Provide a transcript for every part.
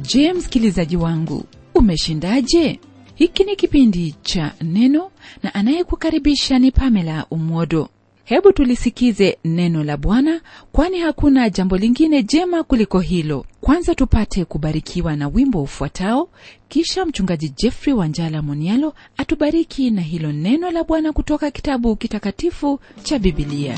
Je, msikilizaji wangu, umeshindaje? Hiki ni kipindi cha Neno na anayekukaribisha ni Pamela Umodo. Hebu tulisikize neno la Bwana, kwani hakuna jambo lingine jema kuliko hilo. Kwanza tupate kubarikiwa na wimbo ufuatao, kisha mchungaji Jeffrey Wanjala Monialo atubariki na hilo neno la Bwana kutoka kitabu kitakatifu cha Biblia.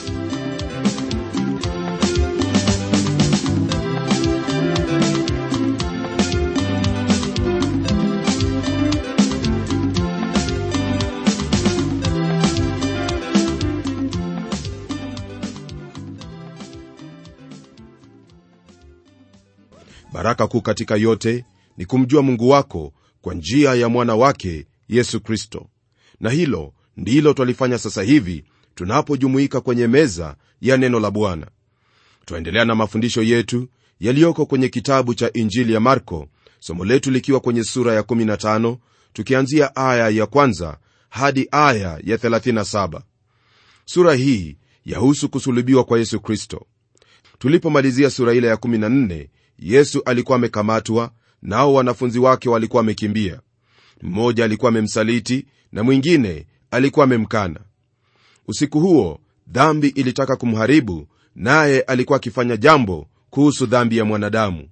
Baraka kuu katika yote ni kumjua Mungu wako kwa njia ya mwana wake Yesu Kristo. Na hilo ndilo twalifanya sasa hivi tunapojumuika kwenye meza ya neno la Bwana. Tuendelea na mafundisho yetu yaliyoko kwenye kitabu cha Injili ya Marko, somo letu likiwa kwenye sura ya 15, tukianzia aya ya kwanza hadi aya ya 37. Sura hii yahusu kusulubiwa kwa Yesu Kristo. Tulipomalizia sura ile ya 14, Yesu alikuwa amekamatwa, nao wanafunzi wake walikuwa wamekimbia. Mmoja alikuwa amemsaliti na mwingine alikuwa amemkana. Usiku huo dhambi ilitaka kumharibu, naye alikuwa akifanya jambo kuhusu dhambi ya mwanadamu.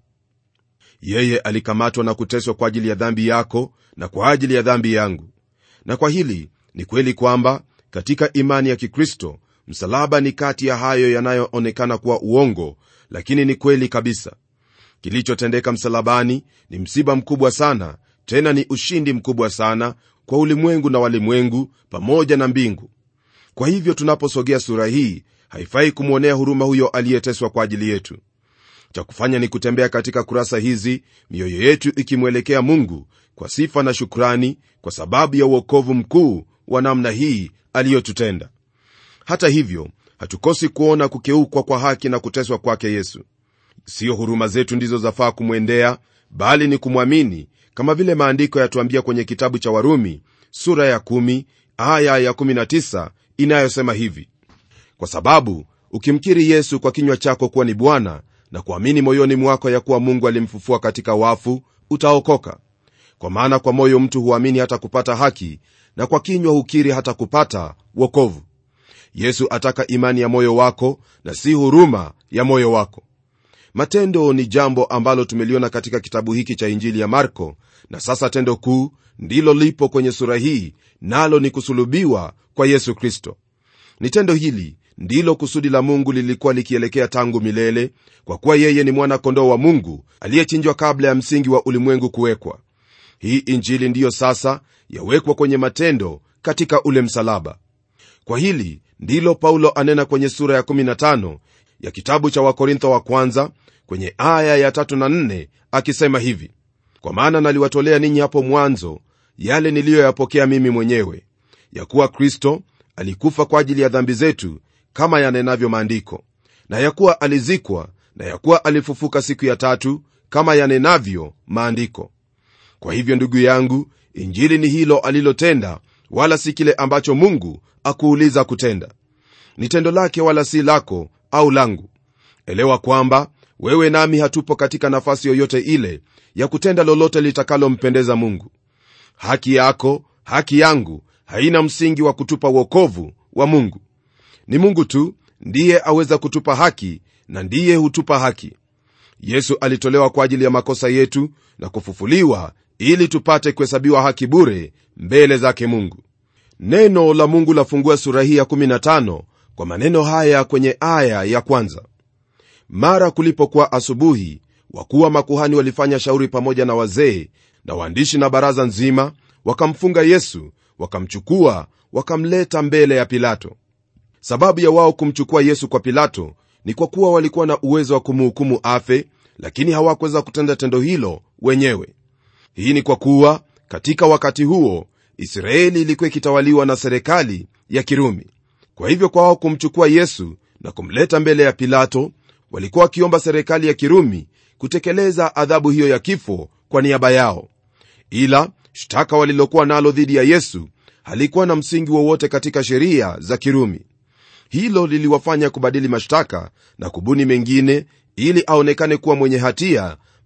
Yeye alikamatwa na kuteswa kwa ajili ya dhambi yako na kwa ajili ya dhambi yangu. Na kwa hili ni kweli kwamba katika imani ya Kikristo msalaba ni kati ya hayo yanayoonekana kuwa uongo, lakini ni kweli kabisa. Kilichotendeka msalabani ni msiba mkubwa sana, tena ni ushindi mkubwa sana kwa ulimwengu na walimwengu pamoja na mbingu. Kwa hivyo tunaposogea sura hii, haifai kumwonea huruma huyo aliyeteswa kwa ajili yetu. Cha kufanya ni kutembea katika kurasa hizi, mioyo yetu ikimwelekea Mungu kwa sifa na shukrani kwa sababu ya wokovu mkuu wa namna hii aliyotutenda. Hata hivyo, hatukosi kuona kukeukwa kwa haki na kuteswa kwake Yesu. Sio huruma zetu ndizo zafaa kumwendea, bali ni kumwamini, kama vile maandiko yatuambia kwenye kitabu cha Warumi sura ya 10 aya ya 19 inayosema hivi: kwa sababu ukimkiri Yesu kwa kinywa chako kuwa ni Bwana na kuamini moyoni mwako ya kuwa Mungu alimfufua katika wafu, utaokoka. Kwa maana kwa moyo mtu huamini hata kupata haki, na kwa kinywa hukiri hata kupata wokovu. Yesu ataka imani ya moyo wako na si huruma ya moyo wako. Matendo ni jambo ambalo tumeliona katika kitabu hiki cha Injili ya Marko, na sasa tendo kuu ndilo lipo kwenye sura hii, nalo ni kusulubiwa kwa Yesu Kristo. Ni tendo hili ndilo kusudi la Mungu lilikuwa likielekea tangu milele, kwa kuwa yeye ni mwana kondoo wa Mungu aliyechinjwa kabla ya msingi wa ulimwengu kuwekwa. Hii Injili ndiyo sasa yawekwa kwenye matendo katika ule msalaba. Kwa hili ndilo Paulo anena kwenye sura ya 15 ya kitabu cha Wakorintho wa kwanza kwenye aya ya 3 na 4 akisema hivi: kwa maana naliwatolea ninyi hapo mwanzo yale niliyoyapokea mimi mwenyewe, ya kuwa Kristo alikufa kwa ajili ya dhambi zetu kama yanenavyo maandiko, na ya kuwa alizikwa, na ya kuwa alifufuka siku ya tatu kama yanenavyo maandiko. Kwa hivyo ndugu yangu, Injili ni hilo alilotenda, wala si kile ambacho Mungu akuuliza kutenda. Ni tendo lake wala si lako au langu. Elewa kwamba wewe nami hatupo katika nafasi yoyote ile ya kutenda lolote litakalompendeza Mungu. Haki yako, haki yangu haina msingi wa kutupa wokovu wa Mungu. Ni Mungu tu ndiye aweza kutupa haki, na ndiye hutupa haki. Yesu alitolewa kwa ajili ya makosa yetu na kufufuliwa ili tupate kuhesabiwa haki bure mbele zake Mungu. Neno la Mungu lafungua sura hii ya 15 kwa maneno haya kwenye aya ya kwanza: mara kulipokuwa asubuhi, wakuu wa makuhani walifanya shauri pamoja na wazee na waandishi na baraza nzima, wakamfunga Yesu, wakamchukua, wakamleta mbele ya Pilato. Sababu ya wao kumchukua Yesu kwa Pilato ni kwa kuwa walikuwa na uwezo wa kumhukumu afe, lakini hawakuweza kutenda tendo hilo wenyewe. Hii ni kwa kuwa katika wakati huo Israeli ilikuwa ikitawaliwa na serikali ya Kirumi. Kwa hivyo kwa wao kumchukua Yesu na kumleta mbele ya Pilato, walikuwa wakiomba serikali ya Kirumi kutekeleza adhabu hiyo ya kifo kwa niaba yao. Ila shtaka walilokuwa nalo dhidi ya Yesu halikuwa na msingi wowote katika sheria za Kirumi. Hilo liliwafanya kubadili mashtaka na kubuni mengine ili aonekane kuwa mwenye hatia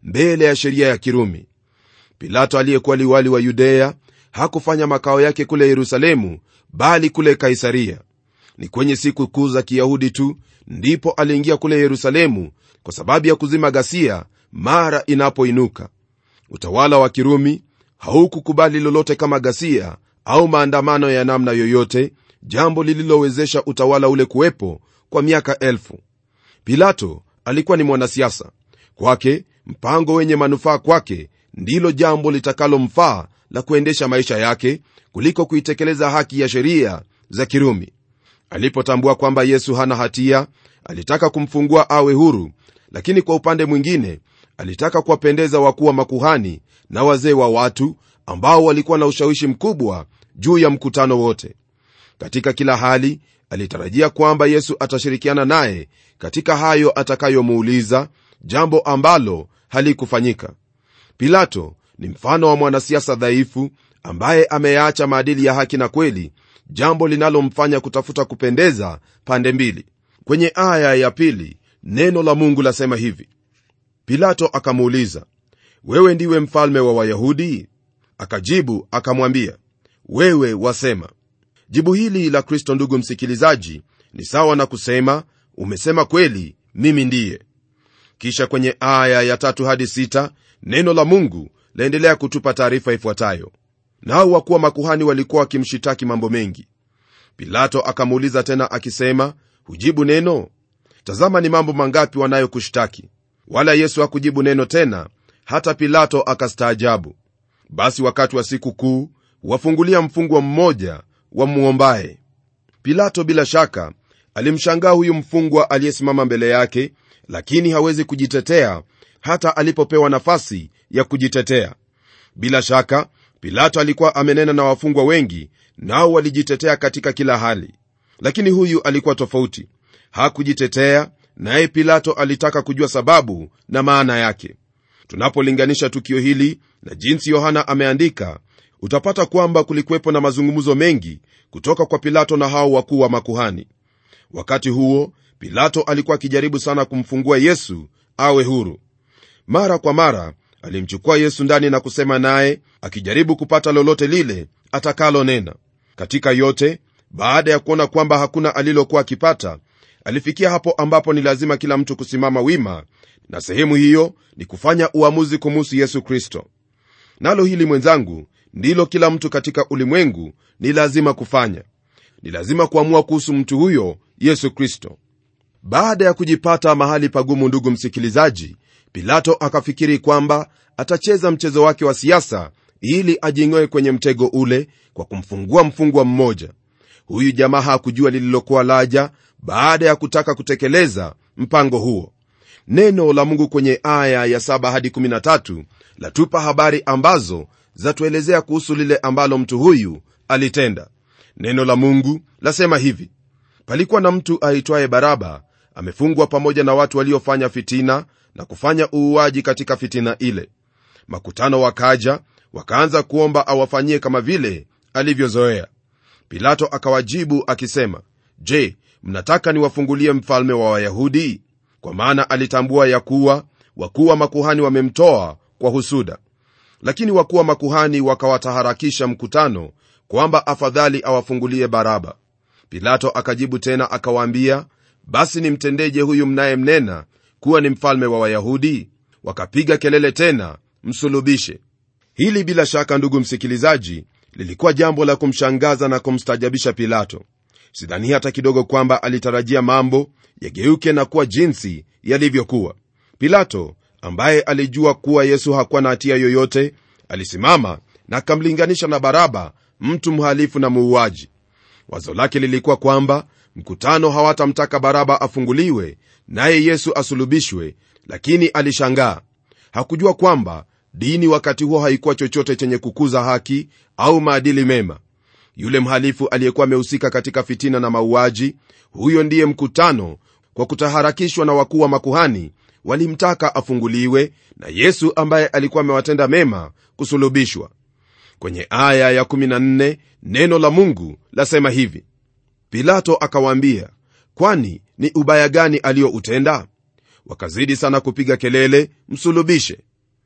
mbele ya sheria ya Kirumi. Pilato aliyekuwa liwali wa Yudea hakufanya makao yake kule Yerusalemu, bali kule Kaisaria. Ni kwenye siku kuu za Kiyahudi tu ndipo aliingia kule Yerusalemu kwa sababu ya kuzima ghasia mara inapoinuka. Utawala wa Kirumi haukukubali lolote kama ghasia au maandamano ya namna yoyote, jambo lililowezesha utawala ule kuwepo kwa miaka 1000. Pilato alikuwa ni mwanasiasa. Kwake mpango wenye manufaa kwake ndilo jambo litakalomfaa la kuendesha maisha yake kuliko kuitekeleza haki ya sheria za Kirumi. Alipotambua kwamba Yesu hana hatia, alitaka kumfungua awe huru, lakini kwa upande mwingine alitaka kuwapendeza wakuu wa makuhani na wazee wa watu ambao walikuwa na ushawishi mkubwa juu ya mkutano wote. Katika kila hali alitarajia kwamba Yesu atashirikiana naye katika hayo atakayomuuliza, jambo ambalo halikufanyika. Pilato ni mfano wa mwanasiasa dhaifu ambaye ameyaacha maadili ya haki na kweli, jambo linalomfanya kutafuta kupendeza pande mbili. Kwenye aya ya 2 neno la Mungu lasema hivi: Pilato akamuuliza, wewe ndiwe mfalme wa Wayahudi? Akajibu akamwambia, wewe wasema. Jibu hili la Kristo, ndugu msikilizaji, ni sawa na kusema umesema kweli, mimi ndiye. Kisha kwenye aya ya 3 hadi 6 neno la Mungu laendelea kutupa taarifa ifuatayo: nao wakuwa makuhani walikuwa wakimshitaki mambo mengi. Pilato akamuuliza tena akisema, hujibu neno? Tazama ni mambo mangapi wanayokushtaki. Wala Yesu hakujibu neno tena, hata Pilato akastaajabu. Basi wakati wa siku kuu wafungulia mfungwa mmoja wamuombaye. Pilato bila shaka alimshangaa huyu mfungwa aliyesimama mbele yake, lakini hawezi kujitetea hata alipopewa nafasi ya kujitetea. Bila shaka Pilato alikuwa amenena na wafungwa wengi, nao walijitetea katika kila hali, lakini huyu alikuwa tofauti. Hakujitetea, naye Pilato alitaka kujua sababu na maana yake. Tunapolinganisha tukio hili na jinsi Yohana ameandika, utapata kwamba kulikuwepo na mazungumzo mengi kutoka kwa Pilato na hao wakuu wa makuhani. Wakati huo Pilato alikuwa akijaribu sana kumfungua Yesu awe huru. Mara kwa mara alimchukua Yesu ndani na kusema naye, akijaribu kupata lolote lile atakalonena. Katika yote, baada ya kuona kwamba hakuna alilokuwa akipata, alifikia hapo ambapo ni lazima kila mtu kusimama wima, na sehemu hiyo ni kufanya uamuzi kumhusu Yesu Kristo. Nalo hili mwenzangu, ndilo kila mtu katika ulimwengu ni lazima kufanya. Ni lazima kuamua kuhusu mtu huyo Yesu Kristo. Baada ya kujipata mahali pagumu, ndugu msikilizaji, Pilato akafikiri kwamba atacheza mchezo wake wa siasa ili ajingoe kwenye mtego ule kwa kumfungua mfungwa mmoja. Huyu jamaa hakujua lililokuwa laja baada ya kutaka kutekeleza mpango huo. Neno la Mungu kwenye aya ya 7 hadi 13 latupa habari ambazo zatuelezea kuhusu lile ambalo mtu huyu alitenda. Neno la Mungu lasema hivi: palikuwa na mtu aitwaye Baraba, amefungwa pamoja na watu waliofanya fitina na kufanya uuaji katika fitina ile. Makutano wakaja, wakaanza kuomba awafanyie kama vile alivyozoea. Pilato akawajibu akisema, je, mnataka niwafungulie mfalme wa Wayahudi? Kwa maana alitambua ya kuwa wakuu wa makuhani wamemtoa kwa husuda. Lakini wakuu wa makuhani wakawataharakisha mkutano kwamba afadhali awafungulie Baraba. Pilato akajibu tena akawaambia, basi nimtendeje huyu mnayemnena kuwa ni mfalme wa Wayahudi? Wakapiga kelele tena, msulubishe. Hili bila shaka, ndugu msikilizaji, lilikuwa jambo la kumshangaza na kumstajabisha Pilato. Sidhani hata kidogo kwamba alitarajia mambo yageuke na kuwa jinsi yalivyokuwa. Pilato, ambaye alijua kuwa Yesu hakuwa na hatia yoyote, alisimama na akamlinganisha na Baraba, mtu mhalifu na muuaji. Wazo lake lilikuwa kwamba mkutano hawatamtaka Baraba afunguliwe naye Yesu asulubishwe, lakini alishangaa. Hakujua kwamba dini wakati huo haikuwa chochote chenye kukuza haki au maadili mema. Yule mhalifu aliyekuwa amehusika katika fitina na mauaji, huyo ndiye mkutano kwa kutaharakishwa na wakuu wa makuhani walimtaka afunguliwe, na Yesu ambaye alikuwa amewatenda mema kusulubishwa. Kwenye aya ya 14 neno la Mungu lasema hivi: Pilato akawaambia, kwani ni ubaya gani alioutenda? Wakazidi sana kupiga kelele, msulubishe.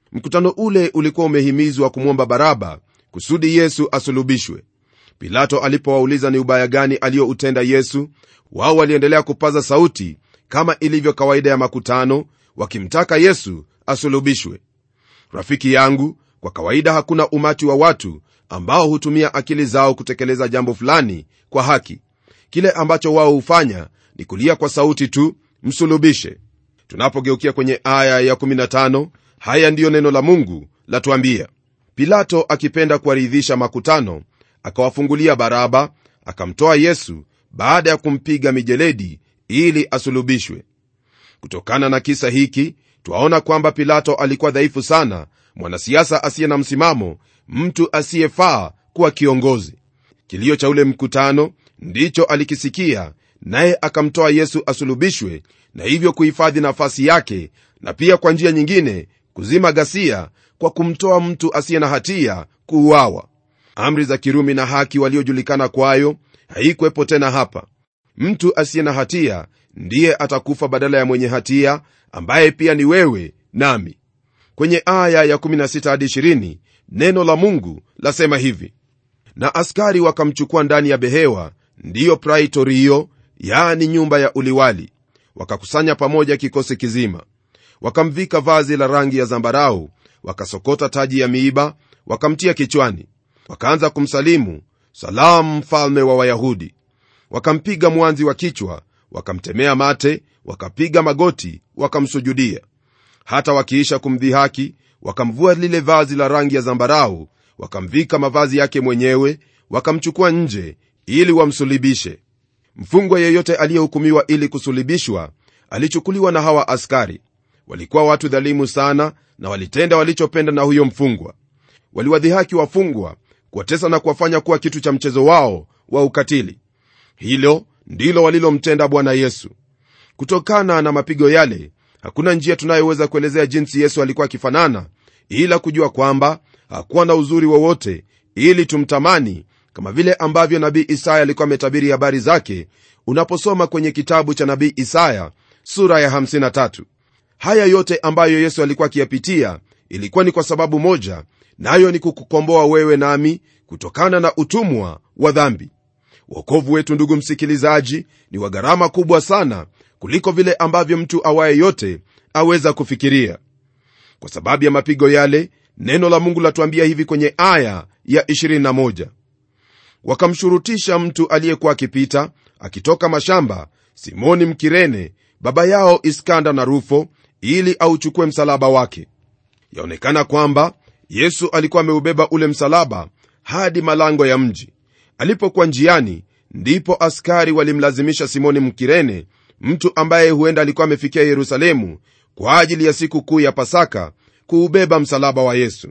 Mkutano ule ulikuwa umehimizwa kumwomba Baraba kusudi Yesu asulubishwe. Pilato alipowauliza ni ubaya gani alioutenda Yesu, wao waliendelea kupaza sauti kama ilivyo kawaida ya makutano, wakimtaka Yesu asulubishwe. Rafiki yangu, kwa kawaida hakuna umati wa watu ambao hutumia akili zao kutekeleza jambo fulani kwa haki. Kile ambacho wao hufanya ni kulia kwa sauti tu, msulubishe. Tunapogeukia kwenye aya ya 15, haya ndiyo neno la Mungu latuambia: Pilato akipenda kuwaridhisha makutano, akawafungulia Baraba, akamtoa Yesu baada ya kumpiga mijeledi ili asulubishwe. Kutokana na kisa hiki twaona kwamba Pilato alikuwa dhaifu sana, mwanasiasa asiye na msimamo, mtu asiyefaa kuwa kiongozi. Kilio cha ule mkutano ndicho alikisikia, naye akamtoa Yesu asulubishwe, na hivyo kuhifadhi nafasi yake, na pia kwa njia nyingine kuzima ghasia kwa kumtoa mtu asiye na hatia kuuawa. Amri za Kirumi na haki waliojulikana kwayo haikuwepo tena hapa. Mtu asiye na hatia ndiye atakufa badala ya mwenye hatia, ambaye pia ni wewe nami. Kwenye aya ya 16 hadi 20 neno la Mungu lasema hivi: na askari wakamchukua ndani ya behewa, ndiyo praitorio, yaani nyumba ya uliwali, wakakusanya pamoja kikosi kizima. Wakamvika vazi la rangi ya zambarau, wakasokota taji ya miiba, wakamtia kichwani. Wakaanza kumsalimu, salamu mfalme wa Wayahudi. Wakampiga mwanzi wa kichwa, wakamtemea mate, wakapiga magoti, wakamsujudia. Hata wakiisha kumdhihaki, wakamvua lile vazi la rangi ya zambarau, wakamvika mavazi yake mwenyewe, wakamchukua nje ili wamsulibishe. Mfungwa yeyote aliyehukumiwa ili kusulibishwa alichukuliwa na hawa askari. Walikuwa watu dhalimu sana, na walitenda walichopenda na huyo mfungwa. Waliwadhihaki wafungwa, kuwatesa na kuwafanya kuwa kitu cha mchezo wao wa ukatili. Hilo ndilo walilomtenda Bwana Yesu. Kutokana na mapigo yale, hakuna njia tunayoweza kuelezea jinsi Yesu alikuwa akifanana, ila kujua kwamba hakuwa na uzuri wowote ili tumtamani, kama vile ambavyo nabii Isaya alikuwa ametabiri habari zake unaposoma kwenye kitabu cha nabii Isaya sura ya 53. Haya yote ambayo Yesu alikuwa akiyapitia ilikuwa ni kwa sababu moja, nayo ni kukukomboa wewe nami kutokana na utumwa wa dhambi. Wokovu wetu, ndugu msikilizaji, ni wa gharama kubwa sana kuliko vile ambavyo mtu awaye yote aweza kufikiria. Kwa sababu ya mapigo yale, neno la Mungu latuambia hivi kwenye aya ya 21: wakamshurutisha mtu aliyekuwa akipita akitoka mashamba, Simoni Mkirene, baba yao Iskanda na Rufo, ili auchukue msalaba wake. Yaonekana kwamba Yesu alikuwa ameubeba ule msalaba hadi malango ya mji. Alipokuwa njiani, ndipo askari walimlazimisha Simoni Mkirene, mtu ambaye huenda alikuwa amefikia Yerusalemu kwa ajili ya siku kuu ya Pasaka, kuubeba msalaba wa Yesu.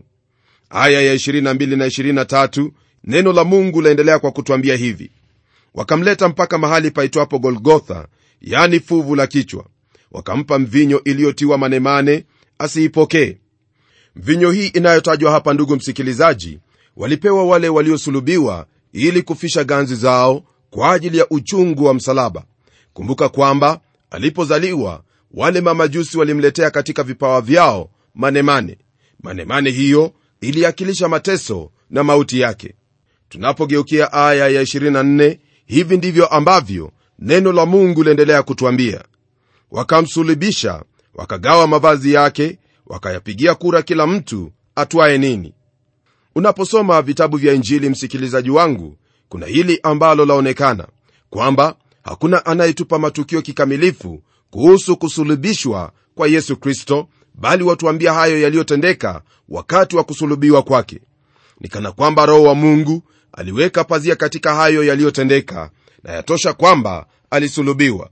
Aya ya 22 na 23 neno la Mungu laendelea kwa kutuambia hivi: wakamleta mpaka mahali paitwapo Golgotha, yani fuvu la kichwa. Wakampa mvinyo iliyotiwa manemane, asiipokee. Mvinyo hii inayotajwa hapa, ndugu msikilizaji, walipewa wale waliosulubiwa ili kufisha ganzi zao kwa ajili ya uchungu wa msalaba. Kumbuka kwamba alipozaliwa, wale mamajusi walimletea katika vipawa vyao manemane. Manemane hiyo iliakilisha mateso na mauti yake. Tunapogeukia aya ya 24, hivi ndivyo ambavyo neno la Mungu liendelea kutuambia: wakamsulubisha, wakagawa mavazi yake, wakayapigia kura kila mtu atwae nini. Unaposoma vitabu vya Injili, msikilizaji wangu, kuna hili ambalo laonekana kwamba hakuna anayetupa matukio kikamilifu kuhusu kusulubishwa kwa Yesu Kristo, bali watuambia hayo yaliyotendeka wakati wa kusulubiwa kwake. Ni kana kwamba Roho wa Mungu aliweka pazia katika hayo yaliyotendeka, na yatosha kwamba alisulubiwa.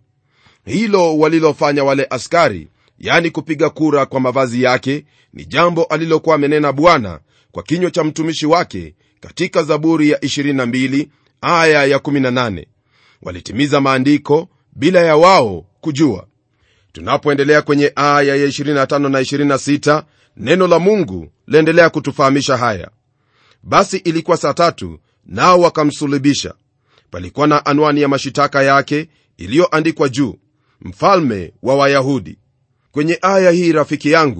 Hilo walilofanya wale askari, yani kupiga kura kwa mavazi yake, ni jambo alilokuwa amenena Bwana kwa kinywa cha mtumishi wake katika Zaburi ya 22 aya ya 18. Walitimiza maandiko bila ya wao kujua. Tunapoendelea kwenye aya ya 25 na 26, neno la Mungu laendelea kutufahamisha haya: basi ilikuwa saa 3, nao wakamsulubisha. Palikuwa na anwani ya mashitaka yake iliyoandikwa juu: mfalme wa Wayahudi. Kwenye aya hii, rafiki yangu,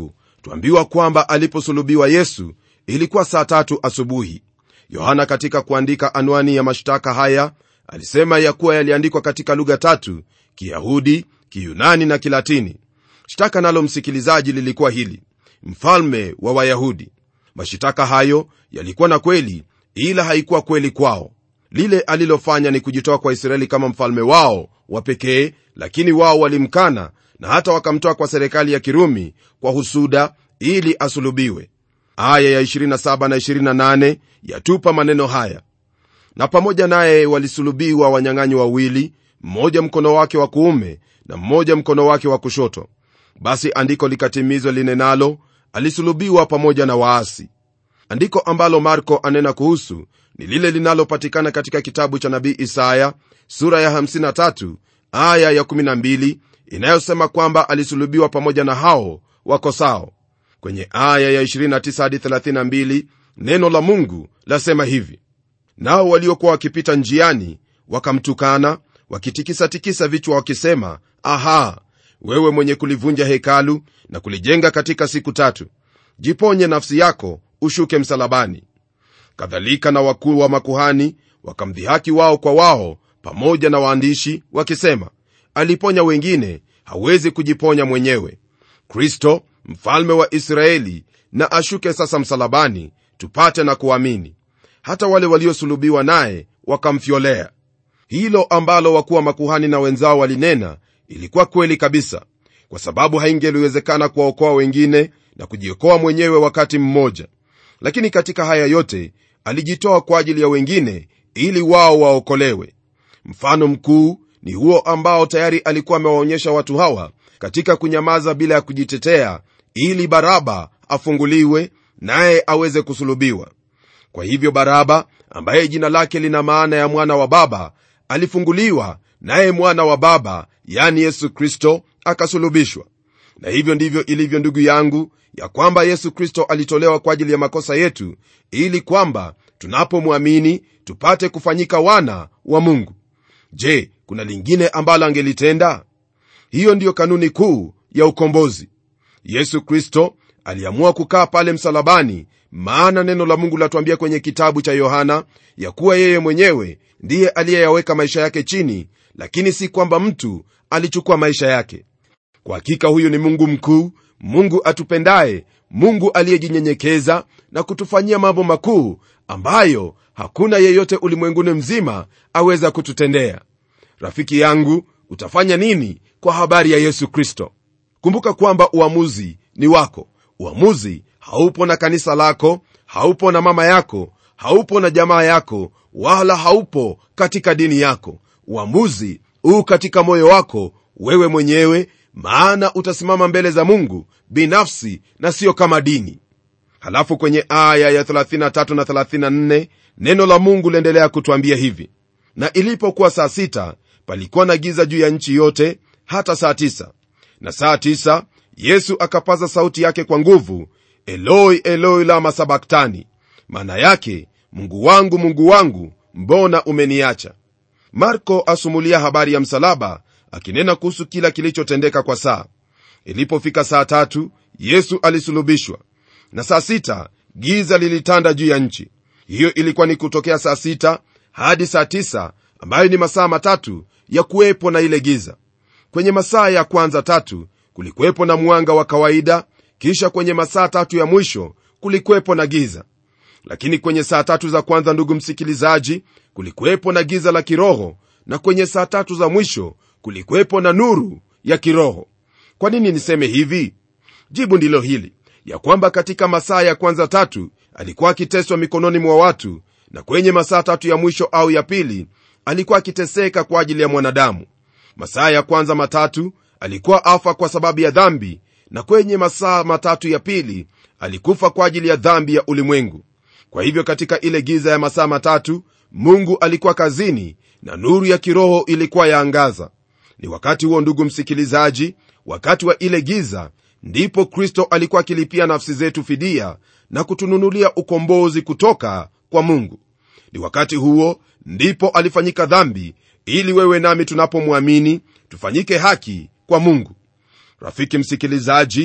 Tuambiwa kwamba aliposulubiwa Yesu ilikuwa saa 3 asubuhi. Yohana katika kuandika anwani ya mashtaka haya alisema ya kuwa yaliandikwa katika lugha 3: Kiyahudi, Kiyunani na Kilatini. Shtaka nalo, msikilizaji, lilikuwa hili: mfalme wa Wayahudi. Mashitaka hayo yalikuwa na kweli, ila haikuwa kweli kwao. Lile alilofanya ni kujitoa kwa Israeli kama mfalme wao wa pekee, lakini wao walimkana na hata wakamtoa kwa serikali ya Kirumi kwa husuda ili asulubiwe. Aya ya 27 na 28 yatupa maneno haya: na pamoja naye walisulubiwa wanyang'anyi wawili, mmoja mkono wake wa kuume na mmoja mkono wake wa kushoto. Basi andiko likatimizwa linenalo, alisulubiwa pamoja na waasi. Andiko ambalo Marko anena kuhusu ni lile linalopatikana katika kitabu cha nabii Isaya sura ya 53 aya ya 12, inayosema kwamba alisulubiwa pamoja na hao wakosao. Kwenye aya ya 29 hadi 32 neno la Mungu lasema hivi: nao waliokuwa wakipita njiani wakamtukana, wakitikisa vichwa wakisema, aha, wewe mwenye kulivunja hekalu na kulijenga katika siku 3, jiponye nafsi yako, ushuke msalabani. Kadhalika na wakuu wa makuhani wakamdhihaki wao kwa wao pamoja na waandishi wakisema, aliponya wengine, hawezi kujiponya mwenyewe. Kristo mfalme wa Israeli na ashuke sasa msalabani, tupate na kuamini. Hata wale waliosulubiwa naye wakamfyolea. Hilo ambalo wakuu wa makuhani na wenzao walinena ilikuwa kweli kabisa, kwa sababu haingeliwezekana kuwaokoa wengine na kujiokoa mwenyewe wakati mmoja. Lakini katika haya yote alijitoa kwa ajili ya wengine ili wao waokolewe. Mfano mkuu ni huo ambao tayari alikuwa amewaonyesha watu hawa katika kunyamaza bila ya kujitetea, ili Baraba afunguliwe naye aweze kusulubiwa. Kwa hivyo Baraba, ambaye jina lake lina maana ya mwana wa baba, alifunguliwa, naye mwana wa baba, yani Yesu Kristo, akasulubishwa. Na hivyo ndivyo ilivyo, ndugu yangu, ya kwamba Yesu Kristo alitolewa kwa ajili ya makosa yetu, ili kwamba tunapomwamini tupate kufanyika wana wa Mungu. Je, kuna lingine ambalo angelitenda? Hiyo ndiyo kanuni kuu ya ukombozi. Yesu Kristo aliamua kukaa pale msalabani, maana neno la Mungu latuambia kwenye kitabu cha Yohana ya kuwa yeye mwenyewe ndiye aliyeyaweka maisha yake chini, lakini si kwamba mtu alichukua maisha yake. Kwa hakika huyu ni Mungu mkuu, Mungu atupendaye, Mungu aliyejinyenyekeza na kutufanyia mambo makuu ambayo hakuna yeyote ulimwenguni mzima aweza kututendea. Rafiki yangu, utafanya nini kwa habari ya Yesu Kristo? Kumbuka kwamba uamuzi ni wako. Uamuzi haupo na kanisa lako, haupo na mama yako, haupo na jamaa yako, wala haupo katika dini yako. Uamuzi katika moyo wako wewe mwenyewe, maana utasimama mbele za Mungu binafsi na sio kama dini. Halafu kwenye aya ya 33 na 34 neno la Mungu liendelea kutuambia hivi: na ilipokuwa saa 6 palikuwa na giza juu ya nchi yote hata saa 9. Na saa 9 Yesu akapaza sauti yake kwa nguvu, Eloi Eloi lama sabaktani, maana yake, Mungu wangu, mbona umeniacha? Marko asumulia habari ya msalaba, akinena kuhusu kila kilichotendeka kwa saa. Ilipofika saa 3 Yesu alisulubishwa, na saa 6 giza lilitanda juu ya nchi. Hiyo ilikuwa ni kutokea saa 6 hadi saa 9, ambayo ni masaa 3 ya kuwepo na ile giza. Kwenye masaa ya kwanza 3 kulikuwepo na mwanga wa kawaida, kisha kwenye masaa 3 ya mwisho kulikuwepo na giza. Lakini kwenye saa 3 za kwanza, ndugu msikilizaji, kulikuwepo na giza la kiroho, na kwenye saa 3 za mwisho kulikuwepo na nuru ya kiroho. Kwa nini niseme hivi? Jibu ndilo hili, ya kwamba katika masaa ya kwanza 3 alikuwa akiteswa mikononi mwa watu, na kwenye masaa 3 ya mwisho au ya pili alikuwa akiteseka kwa ajili ya mwanadamu. Masaa ya kwanza 3 alikuwa afa kwa sababu ya dhambi, na kwenye masaa 3 ya pili alikufa kwa ajili ya dhambi ya ulimwengu. Kwa hivyo katika ile giza ya masaa 3 Mungu alikuwa kazini na nuru ya kiroho ilikuwa yaangaza. Ni wakati huo, ndugu msikilizaji, wakati wa ile giza, ndipo Kristo alikuwa akilipia nafsi zetu fidia na kutununulia ukombozi kutoka kwa Mungu. Ni wakati huo ndipo alifanyika dhambi, ili wewe nami tunapomwamini tufanyike haki kwa Mungu. Rafiki msikilizaji,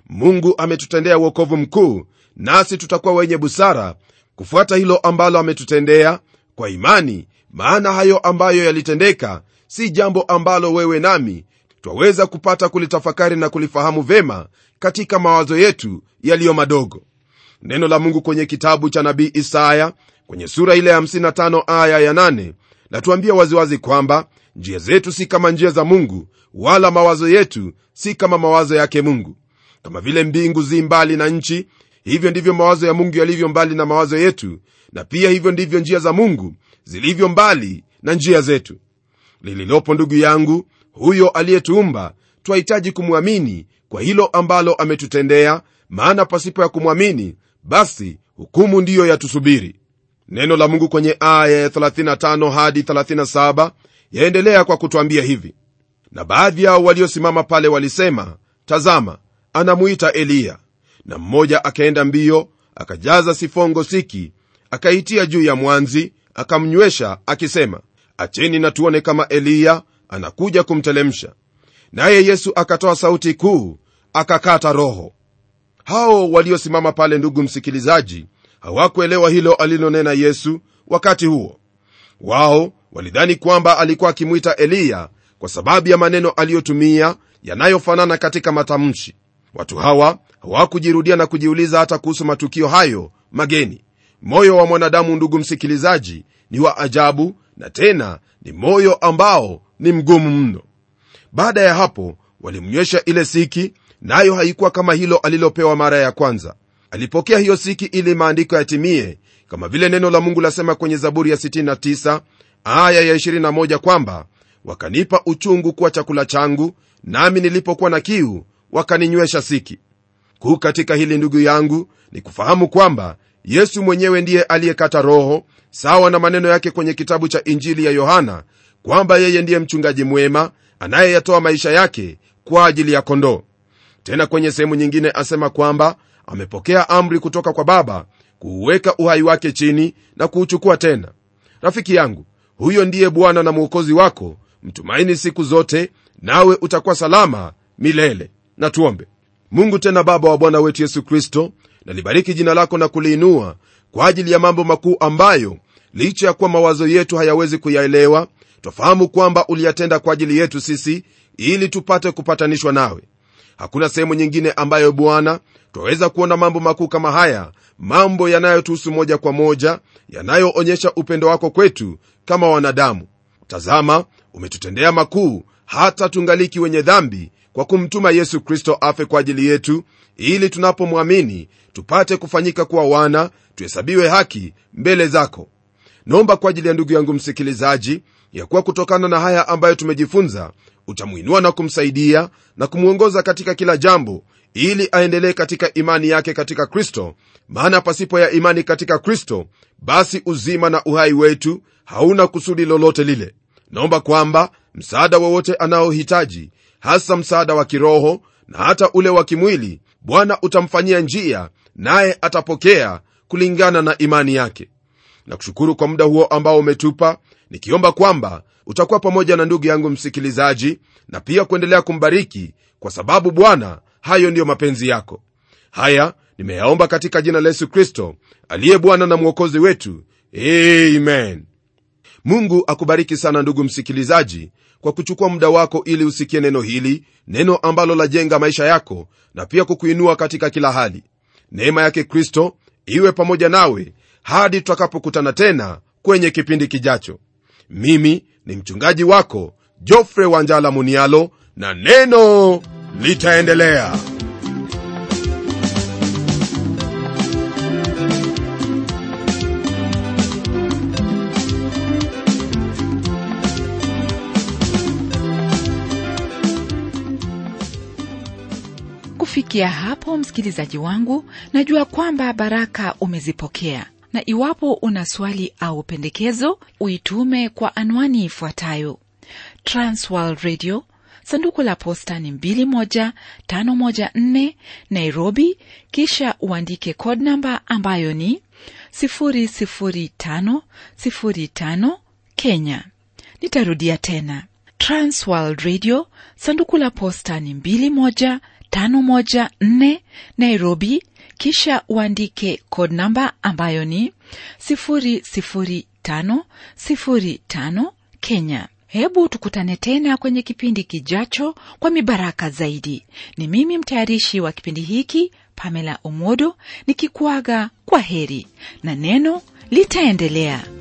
Mungu ametutendea wokovu mkuu, nasi tutakuwa wenye busara kufuata hilo ambalo ametutendea kwa imani, maana hayo ambayo yalitendeka si jambo ambalo wewe nami twaweza kupata kulitafakari na kulifahamu vema katika mawazo yetu yaliyo madogo. Neno la Mungu kwenye kitabu cha nabii Isaya kwenye sura ile ya 55 aya ya 8 latuambia waziwazi kwamba njia zetu si kama njia za Mungu, wala mawazo yetu si kama mawazo yake Mungu. Kama vile mbingu zi mbali na nchi, hivyo ndivyo mawazo ya Mungu yalivyo mbali na mawazo yetu, na pia hivyo ndivyo njia za Mungu zilivyo mbali na njia zetu. Lililopo ndugu yangu, huyo aliyetuumba twahitaji kumwamini kwa hilo ambalo ametutendea, maana pasipo ya kumwamini basi hukumu ndiyo yatusubiri. Neno la Mungu kwenye aya ya 35 hadi 37 yaendelea kwa kutuambia hivi: na baadhi yao waliosimama pale walisema, tazama, anamuita Eliya. Na mmoja akaenda mbio, akajaza sifongo siki, akaitia juu ya mwanzi, akamnywesha akisema, acheni na tuone kama Eliya anakuja kumtelemsha. Naye Yesu akatoa sauti kuu, akakata roho. Hao waliosimama pale, ndugu msikilizaji, hawakuelewa hilo alilonena Yesu wakati huo. Wao walidhani kwamba alikuwa akimuita Eliya kwa sababu ya maneno aliyotumia yanayofanana katika matamshi. Watu hawa hawakujirudia na kujiuliza hata kuhusu matukio hayo mageni. Moyo wa mwanadamu, ndugu msikilizaji, ni wa ajabu, na tena ni moyo ambao ni mgumu mno. Baada ya hapo walimnywesha ile siki, nayo haikuwa kama hilo alilopewa mara ya kwanza. Alipokea hiyo siki ili maandiko yatimie, kama vile neno la Mungu lasema kwenye Zaburi ya 69 aya ya 21 kwamba, wakanipa uchungu kuwa chakula changu, nami nilipokuwa na kiu wakaninywesha siki. Kuu katika hili, ndugu yangu, ni kufahamu kwamba Yesu mwenyewe ndiye aliyekata roho, sawa na maneno yake kwenye kitabu cha Injili ya Yohana kwamba yeye ndiye mchungaji mwema anayeyatoa maisha yake kwa ajili ya kondoo. Tena kwenye sehemu nyingine asema kwamba amepokea amri kutoka kwa Baba kuuweka uhai wake chini na kuuchukua tena. Rafiki yangu, huyo ndiye Bwana na Mwokozi wako. Mtumaini siku zote, nawe utakuwa salama milele. Na tuombe. Mungu tena Baba wa Bwana wetu Yesu Kristo, nalibariki jina lako na kuliinua kwa ajili ya mambo makuu ambayo licha ya kuwa mawazo yetu hayawezi kuyaelewa, twafahamu kwamba uliyatenda kwa ajili yetu sisi ili tupate kupatanishwa nawe. Hakuna sehemu nyingine ambayo Bwana twaweza kuona mambo makuu kama haya, mambo yanayotuhusu moja kwa moja, yanayoonyesha upendo wako kwetu kama wanadamu. Tazama, umetutendea makuu hata tungaliki wenye dhambi, kwa kumtuma Yesu Kristo afe kwa ajili yetu, ili tunapomwamini tupate kufanyika kuwa wana, tuhesabiwe haki mbele zako. Naomba kwa ajili ya ndugu yangu msikilizaji, ya kuwa kutokana na haya ambayo tumejifunza, utamuinua na kumsaidia na kumuongoza katika kila jambo, ili aendelee katika imani yake katika Kristo, maana pasipo ya imani katika Kristo, basi uzima na uhai wetu hauna kusudi lolote lile. Naomba kwamba msaada wowote anaohitaji, hasa msaada wa kiroho na hata ule wa kimwili, Bwana utamfanyia njia, naye atapokea kulingana na imani yake. Na kushukuru kwa muda huo ambao umetupa, nikiomba kwamba utakuwa pamoja na ndugu yangu msikilizaji, na pia kuendelea kumbariki, kwa sababu Bwana, hayo ndiyo mapenzi yako. Haya nimeyaomba katika jina la Yesu Kristo, aliye Bwana na Mwokozi wetu. Amen. Mungu akubariki sana ndugu msikilizaji, kwa kuchukua muda wako ili usikie neno hili, neno ambalo lajenga maisha yako na pia kukuinua katika kila hali. Neema yake Kristo iwe pamoja nawe hadi tutakapokutana tena kwenye kipindi kijacho. Mimi ni mchungaji wako Geoffrey Wanjala Munialo, na neno litaendelea. Kufikia hapo, msikilizaji wangu, najua kwamba baraka umezipokea, na iwapo una swali au pendekezo, uitume kwa anwani ifuatayo: Transworld Radio, sanduku la posta ni 21514 Nairobi, kisha uandike code number ambayo ni 00505 Kenya. Nitarudia tena: Transworld Radio, sanduku la posta ni 21514 514 Nairobi, kisha uandike code namba ambayo ni 00505 Kenya. Hebu tukutane tena kwenye kipindi kijacho kwa mibaraka zaidi. Ni mimi mtayarishi wa kipindi hiki Pamela Omodo nikikuaga kwa heri, na neno litaendelea.